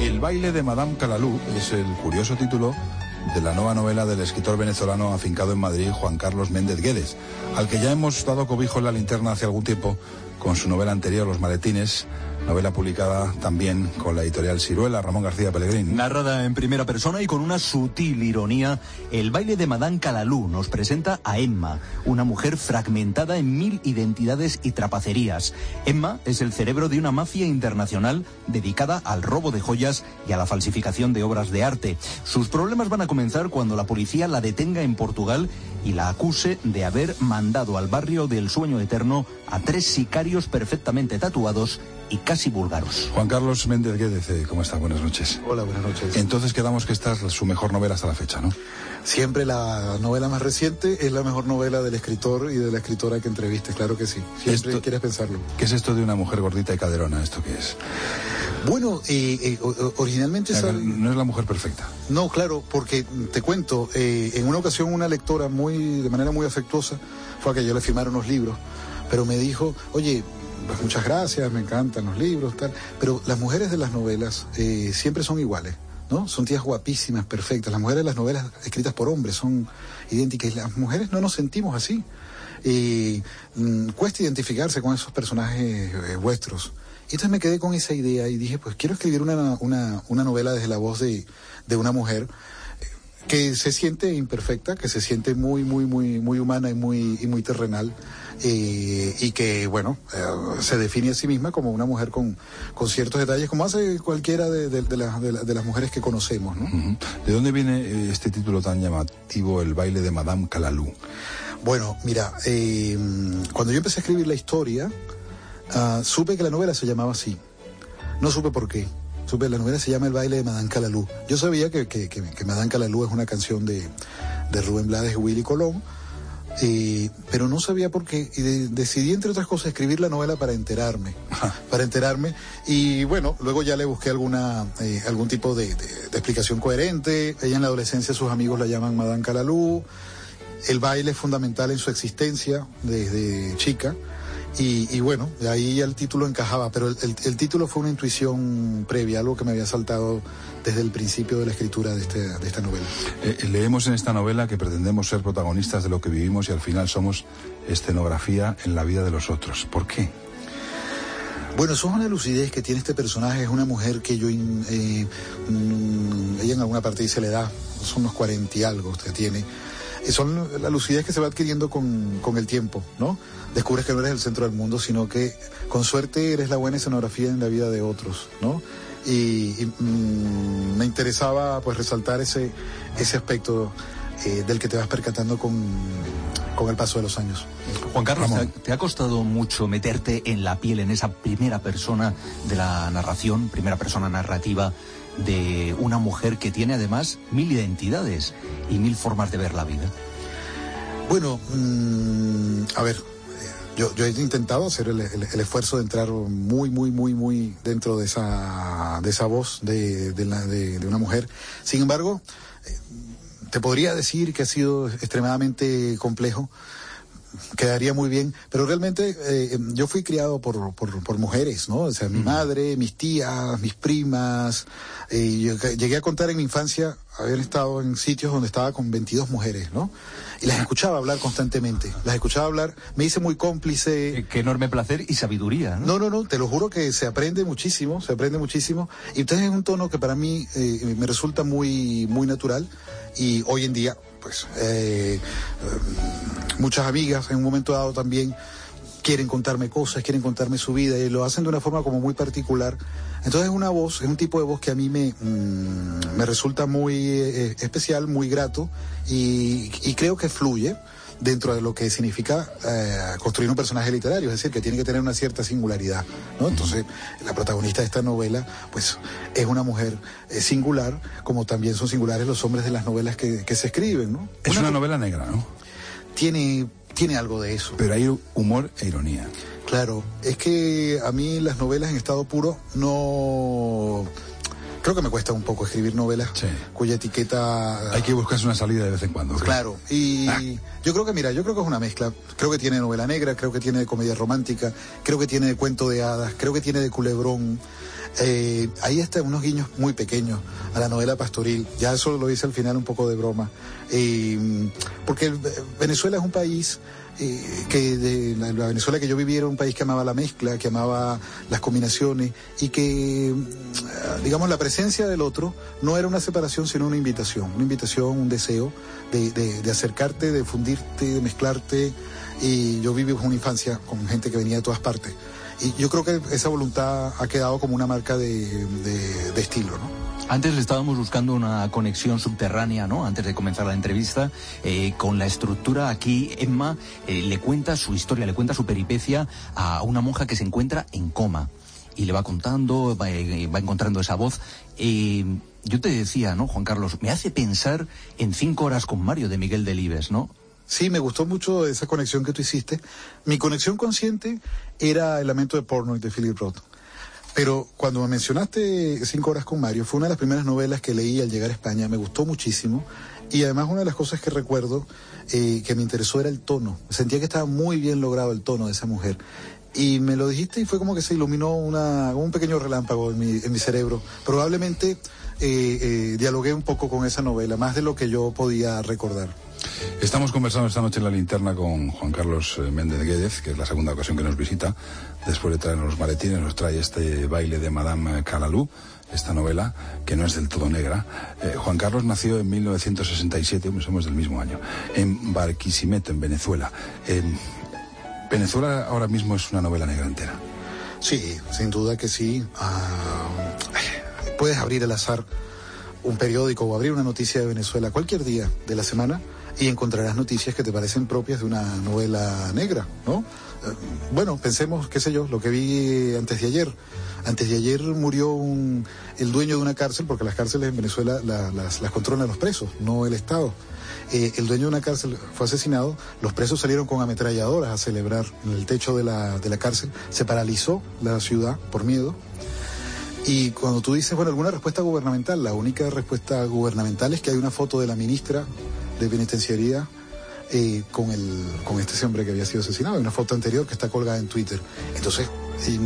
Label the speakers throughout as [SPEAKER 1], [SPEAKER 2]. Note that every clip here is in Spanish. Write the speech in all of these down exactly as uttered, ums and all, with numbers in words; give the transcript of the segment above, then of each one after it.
[SPEAKER 1] El baile de Madame Calalú es el curioso título de la nueva novela del escritor venezolano afincado en Madrid, Juan Carlos Méndez Guedes, al que ya hemos dado cobijo en la linterna hace algún tiempo con su novela anterior, Los Maletines, novela publicada también con la editorial Siruela, Ramón García Pellegrín.
[SPEAKER 2] Narrada en primera persona y con una sutil ironía, el baile de Madame Calalú nos presenta a Emma, una mujer fragmentada en mil identidades y trapacerías. Emma es el cerebro de una mafia internacional dedicada al robo de joyas y a la falsificación de obras de arte. Sus problemas van a comenzar cuando la policía la detenga en Portugal y la acuse de haber mandado al barrio del Sueño Eterno a tres sicarios perfectamente tatuados y casi búlgaros.
[SPEAKER 1] Juan Carlos Méndez Guedes, ¿cómo está? Buenas noches.
[SPEAKER 3] Hola, buenas noches.
[SPEAKER 1] Entonces quedamos que esta es su mejor novela hasta la fecha, ¿no?
[SPEAKER 3] Siempre la novela más reciente es la mejor novela del escritor y de la escritora que entrevistes, claro que sí. Siempre esto, quieres pensarlo.
[SPEAKER 1] ¿Qué es esto de una mujer gordita y caderona? ¿Esto qué es?
[SPEAKER 3] Bueno, eh, eh, originalmente...
[SPEAKER 1] Claro, sabe... No es la mujer perfecta.
[SPEAKER 3] No, claro, porque te cuento, eh, en una ocasión una lectora muy, de manera muy afectuosa, fue a que yo le firmara unos libros, pero me dijo, oye, pues muchas gracias, me encantan los libros, tal, pero las mujeres de las novelas eh, siempre son iguales, ¿no? Son tías guapísimas, perfectas. Las mujeres de las novelas escritas por hombres son idénticas. Las mujeres no nos sentimos así. Y mmm, cuesta identificarse con esos personajes eh, vuestros. Y entonces me quedé con esa idea y dije, pues quiero escribir una, una, una novela desde la voz de, de una mujer que se siente imperfecta, que se siente muy, muy, muy, muy humana y muy, y muy terrenal. Eh, y que, bueno, eh, se define a sí misma como una mujer con, con ciertos detalles, como hace cualquiera de, de, de, la, de, la, de las mujeres que conocemos, ¿no?
[SPEAKER 1] Uh-huh. ¿De dónde viene este título tan llamativo, El baile de Madame Calalú?
[SPEAKER 3] Bueno, mira, eh, cuando yo empecé a escribir la historia, uh, supe que la novela se llamaba así. No supe por qué. Supe que la novela se llama El baile de Madame Calalú. Yo sabía que, que, que, que Madame Calalú es una canción de, de Rubén Blades y Willy Colón, Eh, pero no sabía por qué, y de, decidí entre otras cosas escribir la novela para enterarme, para enterarme, y bueno, luego ya le busqué alguna eh, algún tipo de, de, de explicación coherente. Ella en la adolescencia sus amigos la llaman Madame Calalú, el baile es fundamental en su existencia desde chica, y, y bueno, de ahí ya el título encajaba, pero el, el, el título fue una intuición previa, algo que me había saltado desde el principio de la escritura de, este, de esta novela.
[SPEAKER 1] Eh, leemos en esta novela que pretendemos ser protagonistas de lo que vivimos y al final somos escenografía en la vida de los otros. ¿Por qué?
[SPEAKER 3] Bueno, eso es una lucidez que tiene este personaje. Es una mujer que yo... Eh, mmm, ella en alguna parte dice la edad, son unos cuarenta y algo que tiene. Y son la lucidez que se va adquiriendo con, con el tiempo, ¿no? Descubres que no eres el centro del mundo, sino que con suerte eres la buena escenografía en la vida de otros, ¿no? Y, y mmm, me interesaba pues resaltar ese, ese aspecto eh, del que te vas percatando con, con el paso de los años.
[SPEAKER 2] Juan Carlos, ¿te ha, ¿te ha costado mucho meterte en la piel, en esa primera persona de la narración, primera persona narrativa de una mujer que tiene además mil identidades y mil formas de ver la vida?
[SPEAKER 3] Bueno, mmm, a ver, yo, yo he intentado hacer el, el, el esfuerzo de entrar muy, muy, muy, muy dentro de esa, de esa voz de, de, la, de, de una mujer. Sin embargo, eh, te podría decir que ha sido extremadamente complejo. Quedaría muy bien, pero realmente eh, yo fui criado por, por, por mujeres, ¿no? O sea, mi madre, mis tías, mis primas. Eh, yo llegué a contar en mi infancia haber estado en sitios donde estaba con veintidós mujeres, ¿no? Y las escuchaba hablar constantemente, las escuchaba hablar, me hice muy cómplice.
[SPEAKER 2] Qué enorme placer y sabiduría, ¿no?
[SPEAKER 3] No, no, no, te lo juro que se aprende muchísimo, se aprende muchísimo. Y entonces es un tono que para mí eh, me resulta muy, muy natural. Y hoy en día, pues, eh, eh, muchas amigas en un momento dado también quieren contarme cosas, quieren contarme su vida y lo hacen de una forma como muy particular. Entonces es una voz, es un tipo de voz que a mí me, mmm, me resulta muy eh, especial, muy grato y, y creo que fluye dentro de lo que significa eh, construir un personaje literario, es decir, que tiene que tener una cierta singularidad, ¿no? Entonces, la protagonista de esta novela, pues, es una mujer eh, singular, como también son singulares los hombres de las novelas que, que se escriben, ¿no?
[SPEAKER 1] Es una, una novela negra, ¿no?
[SPEAKER 3] Tiene, tiene algo de eso.
[SPEAKER 1] Pero hay humor e ironía.
[SPEAKER 3] Claro, es que a mí las novelas en estado puro no... creo que me cuesta un poco escribir novelas
[SPEAKER 1] sí.
[SPEAKER 3] cuya etiqueta...
[SPEAKER 1] Hay que buscarse una salida de vez en cuando.
[SPEAKER 3] Claro, y
[SPEAKER 1] ah.
[SPEAKER 3] yo creo que, mira, yo creo que es una mezcla. Creo que tiene novela negra, creo que tiene de comedia romántica, creo que tiene de cuento de hadas, creo que tiene de culebrón. Eh, ahí están unos guiños muy pequeños a la novela pastoril. Ya eso lo hice al final un poco de broma. Eh, porque Venezuela es un país... Eh, que de la, la Venezuela que yo viví era un país que amaba la mezcla, que amaba las combinaciones y que, digamos, la presencia del otro no era una separación sino una invitación, una invitación, un deseo de, de, de acercarte, de fundirte, de mezclarte. Y yo viví una infancia con gente que venía de todas partes y yo creo que esa voluntad ha quedado como una marca de, de, de estilo, ¿no?
[SPEAKER 2] Antes le estábamos buscando una conexión subterránea, ¿no? Antes de comenzar la entrevista, eh, con la estructura. Aquí Emma eh, le cuenta su historia, le cuenta su peripecia a una monja que se encuentra en coma. Y le va contando, va, eh, va encontrando esa voz. Eh, yo te decía, ¿no, Juan Carlos? Me hace pensar en Cinco horas con Mario de Miguel Delibes, ¿no?
[SPEAKER 3] Sí, me gustó mucho esa conexión que tú hiciste. Mi conexión consciente era El lamento de Portnoy de Philip Roth. Pero cuando me mencionaste Cinco horas con Mario, fue una de las primeras novelas que leí al llegar a España, me gustó muchísimo, y además una de las cosas que recuerdo eh, que me interesó era el tono. Sentía que estaba muy bien logrado el tono de esa mujer. Y me lo dijiste y fue como que se iluminó una, un pequeño relámpago en mi, en mi cerebro. Probablemente eh, eh, dialogué un poco con esa novela, más de lo que yo podía recordar.
[SPEAKER 1] Estamos conversando esta noche en La Linterna con Juan Carlos Méndez Guédez, que es la segunda ocasión que nos visita. Después de traernos los maletines, nos trae este baile de Madame Calalú, esta novela que no es del todo negra. Eh, Juan Carlos nació en mil novecientos sesenta y siete, somos del mismo año, en Barquisimeto, en Venezuela. Eh, Venezuela ahora mismo es una novela negra entera.
[SPEAKER 3] Sí, sin duda que sí. Uh, puedes abrir al azar un periódico o abrir una noticia de Venezuela cualquier día de la semana y encontrarás noticias que te parecen propias de una novela negra, ¿no? Eh, bueno, pensemos, qué sé yo, lo que vi antes de ayer. Antes de ayer murió un, el dueño de una cárcel, porque las cárceles en Venezuela la, las, las controlan los presos, no el Estado. Eh, el dueño de una cárcel fue asesinado, los presos salieron con ametralladoras a celebrar en el techo de la, de la cárcel, se paralizó la ciudad por miedo. Y cuando tú dices, bueno, alguna respuesta gubernamental, la única respuesta gubernamental es que hay una foto de la ministra de Penitenciaría eh, con, el, con este hombre que había sido asesinado, hay una foto anterior que está colgada en Twitter. Entonces, eh,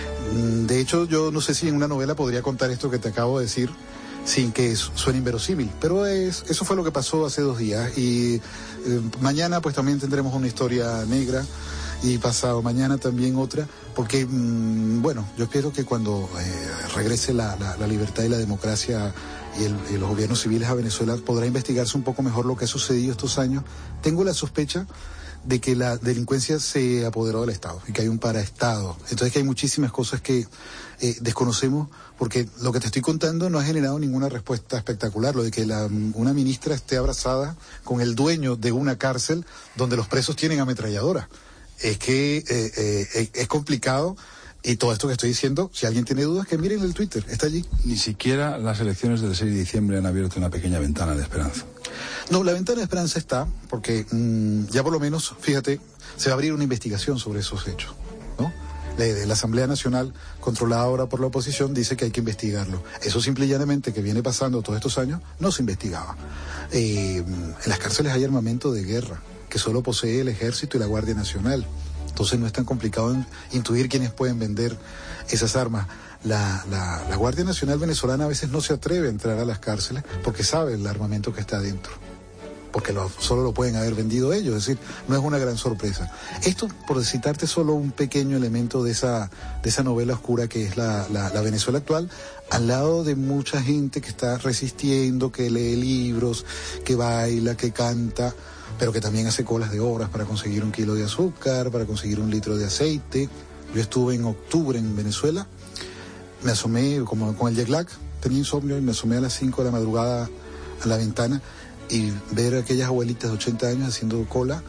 [SPEAKER 3] de hecho, yo no sé si en una novela podría contar esto que te acabo de decir sin que suene inverosímil, pero es, eso fue lo que pasó hace dos días y eh, mañana pues también tendremos una historia negra y pasado mañana también otra, porque mmm, bueno, yo espero que cuando eh, regrese la, la, la libertad y la democracia y, el, y los gobiernos civiles a Venezuela podrá investigarse un poco mejor lo que ha sucedido estos años. Tengo la sospecha de que la delincuencia se apoderó del Estado y que hay un paraestado. Entonces que hay muchísimas cosas que eh, desconocemos, porque lo que te estoy contando no ha generado ninguna respuesta espectacular. Lo de que la, una ministra esté abrazada con el dueño de una cárcel donde los presos tienen ametralladoras. Es que eh, eh, es complicado. Y todo esto que estoy diciendo, si alguien tiene dudas, que miren el Twitter, está allí.
[SPEAKER 1] Ni siquiera las elecciones del seis de diciembre han abierto una pequeña ventana de esperanza.
[SPEAKER 3] No, la ventana de esperanza está, porque mmm, ya por lo menos, fíjate, se va a abrir una investigación sobre esos hechos, ¿no? La, la Asamblea Nacional, controlada ahora por la oposición, dice que hay que investigarlo. Eso simple y llanamente, que viene pasando todos estos años, no se investigaba. Eh, en las cárceles hay armamento de guerra, que solo posee el Ejército y la Guardia Nacional. Entonces no es tan complicado intuir quiénes pueden vender esas armas. La, la, la Guardia Nacional venezolana a veces no se atreve a entrar a las cárceles porque sabe el armamento que está adentro, porque lo, solo lo pueden haber vendido ellos, es decir, no es una gran sorpresa. Esto, por citarte solo un pequeño elemento de esa, de esa novela oscura que es la, la, la Venezuela actual, al lado de mucha gente que está resistiendo, que lee libros, que baila, que canta, pero que también hace colas de horas para conseguir un kilo de azúcar, para conseguir un litro de aceite. Yo estuve en octubre en Venezuela, me asomé como con el jet lag, tenía insomnio y me asomé a las cinco de la madrugada a la ventana y ver a aquellas abuelitas de ochenta años haciendo cola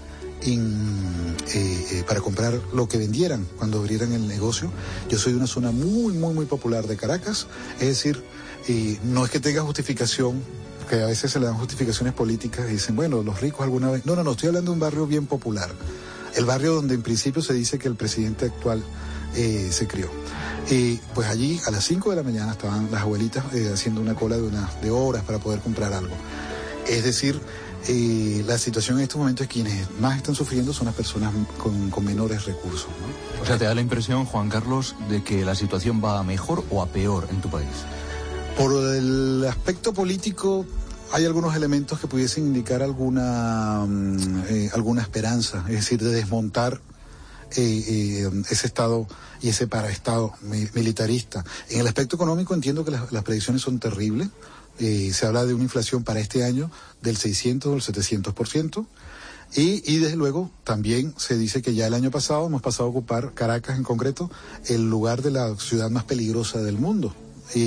[SPEAKER 3] en, eh, eh, para comprar lo que vendieran cuando abrieran el negocio. Yo soy de una zona muy, muy, muy popular de Caracas, es decir, eh, no es que tenga justificación, que a veces se le dan justificaciones políticas y dicen, bueno, los ricos alguna vez... No, no, no, estoy hablando de un barrio bien popular. El barrio donde en principio se dice que el presidente actual eh, se crió. Eh, pues allí a las cinco de la mañana estaban las abuelitas eh, haciendo una cola de, una, de horas para poder comprar algo. Es decir, eh, la situación en estos momentos es que quienes más están sufriendo son las personas con, con menores recursos, ¿no?
[SPEAKER 2] O sea, ¿te da la impresión, Juan Carlos, de que la situación va a mejor o a peor en tu país?
[SPEAKER 3] Por el aspecto político hay algunos elementos que pudiesen indicar alguna, eh, alguna esperanza, es decir, de desmontar eh, eh, ese Estado y ese paraestado mi, militarista. En el aspecto económico entiendo que las, las predicciones son terribles. Eh, se habla de una inflación para este año del seiscientos o del setecientos por ciento. Y, y desde luego también se dice que ya el año pasado hemos pasado a ocupar, Caracas en concreto, el lugar de la ciudad más peligrosa del mundo.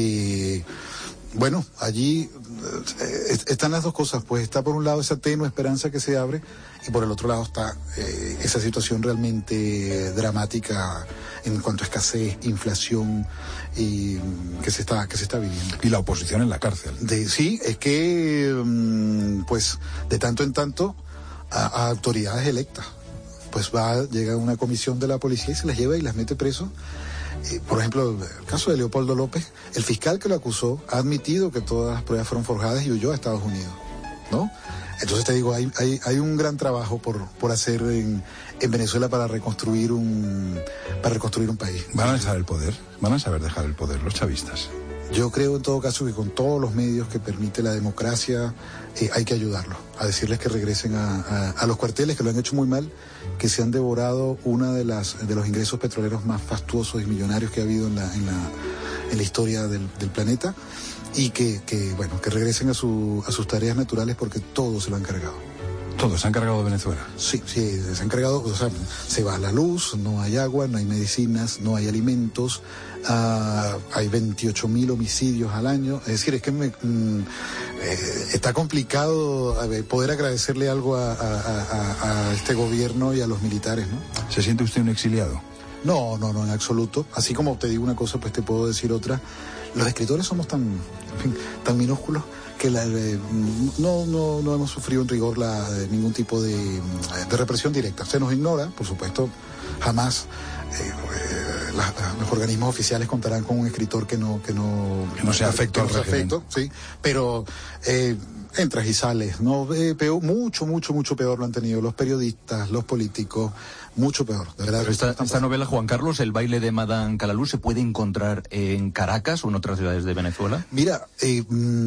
[SPEAKER 3] Y bueno, allí eh, están las dos cosas, pues está por un lado esa tenue esperanza que se abre y por el otro lado está eh, esa situación realmente dramática en cuanto a escasez, inflación y que se está que se está viviendo.
[SPEAKER 1] Y la oposición en la cárcel.
[SPEAKER 3] De, sí, es que mm, pues de tanto en tanto a, a autoridades electas, pues va llega una comisión de la policía y se las lleva y las mete presos. Eh, por ejemplo, el caso de Leopoldo López, el fiscal que lo acusó ha admitido que todas las pruebas fueron forjadas y huyó a Estados Unidos, ¿no? Entonces te digo, hay, hay, hay un gran trabajo por, por hacer en, en Venezuela para reconstruir un para reconstruir un país.
[SPEAKER 1] ¿Van a dejar el poder? ¿Van a saber dejar el poder los chavistas?
[SPEAKER 3] Yo creo en todo caso que con todos los medios que permite la democracia eh, hay que ayudarlos, a decirles que regresen a, a, a los cuarteles, que lo han hecho muy mal, que se han devorado una de las de los ingresos petroleros más fastuosos y millonarios que ha habido en la en la, en la historia del, del planeta, y que, que bueno que regresen a su a sus tareas naturales porque todo se lo han cargado.
[SPEAKER 1] Todos se han cargado de Venezuela.
[SPEAKER 3] Sí, sí, se han cargado, o sea, se va la luz, no hay agua, no hay medicinas, no hay alimentos, uh, hay veintiocho mil homicidios al año. Es decir, es que me, mm, eh, está complicado a ver, poder agradecerle algo a, a, a, a este gobierno y a los militares, ¿no?
[SPEAKER 1] ¿Se siente usted un exiliado?
[SPEAKER 3] No, no, no, en absoluto. Así como te digo una cosa, pues te puedo decir otra. Los escritores somos tan, en fin, tan minúsculos que la, eh, no, no, no hemos sufrido en rigor la, eh, ningún tipo de, de represión directa. Se nos ignora, por supuesto, jamás eh, eh, la, los organismos oficiales contarán con un escritor que no que no,
[SPEAKER 1] que no sea afecto al régimen.
[SPEAKER 3] Sí, pero eh, entras y sales, ¿no? Eh, peor, mucho, mucho, mucho peor lo han tenido los periodistas, los políticos, mucho peor, de verdad.
[SPEAKER 2] Esta, esta novela, Juan Carlos, El baile de Madame Calalú, ¿se puede encontrar en Caracas o en otras ciudades de Venezuela?
[SPEAKER 3] Mira, eh,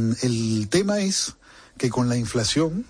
[SPEAKER 3] el tema es que con la inflación,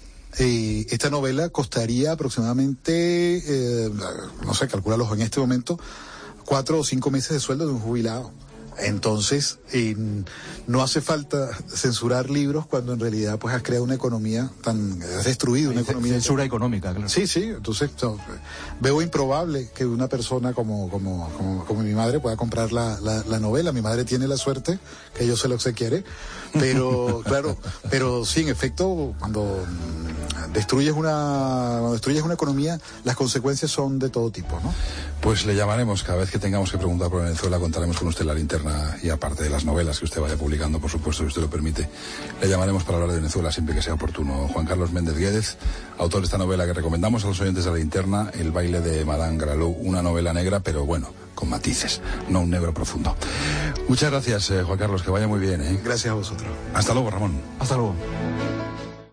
[SPEAKER 3] eh, esta novela costaría aproximadamente, eh, no sé, calcúlalos en este momento, cuatro o cinco meses de sueldo de un jubilado. Entonces, eh, no hace falta censurar libros cuando en realidad pues has creado una economía tan, has destruido una economía.
[SPEAKER 2] Censura económica, claro.
[SPEAKER 3] Sí, sí, entonces no, veo improbable que una persona como, como, como, como mi madre pueda comprar la, la, la novela. Mi madre tiene la suerte que yo sé lo que se quiere, pero claro, pero sí, en efecto, cuando destruyes una, cuando destruyes una economía, las consecuencias son de todo tipo, ¿no?
[SPEAKER 1] Pues le llamaremos cada vez que tengamos que preguntar por Venezuela, contaremos con usted la linterna y aparte de las novelas que usted vaya publicando, por supuesto, si usted lo permite, le llamaremos para hablar de Venezuela siempre que sea oportuno. Juan Carlos Méndez Guédez, autor de esta novela que recomendamos a los oyentes de la linterna, El baile de Madame Calalú, una novela negra, pero bueno, con matices, no un negro profundo. Muchas gracias, eh, Juan Carlos, que vaya muy bien, ¿eh?
[SPEAKER 3] Gracias a vosotros.
[SPEAKER 1] Hasta luego, Ramón.
[SPEAKER 2] Hasta luego.